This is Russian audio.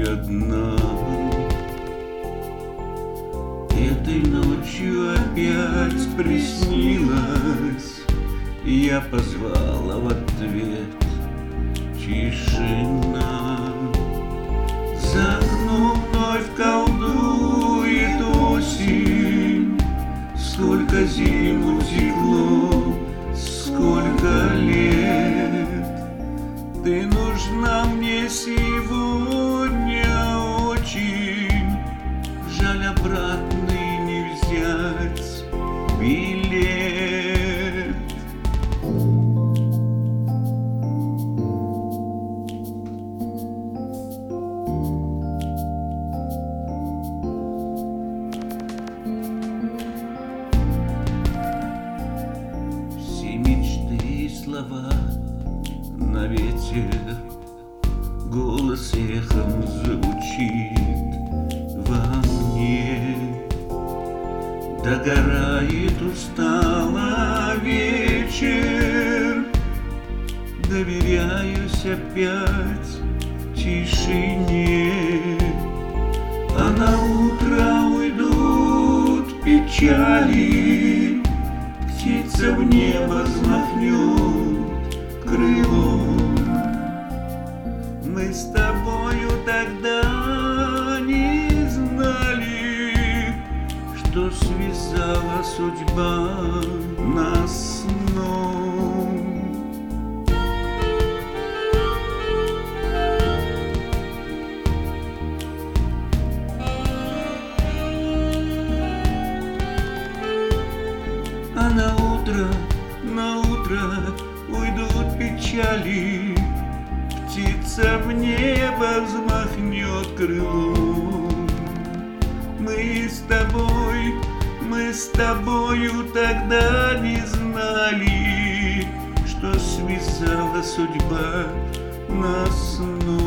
одна. Этой ночью опять приснилось, я позвала в ответ тишина. За окном вновь колдует осень, сколько зим утекло, сколько лет. Ты нужна мне сегодня очень, жаль, обратный не взять билет. Все мечты и слова на ветер, голос эхом звучит во мне. Догорает устало вечер, доверяюсь опять тишине. А на утро уйдут печали, птица в небо взмахнет крылом. Мы с тобою тогда не знали, что связала судьба нас сном. А на утро уйдут печали, птица в небо взмахнет крылом. Мы с тобою тогда не знали, что связала судьба нас снова.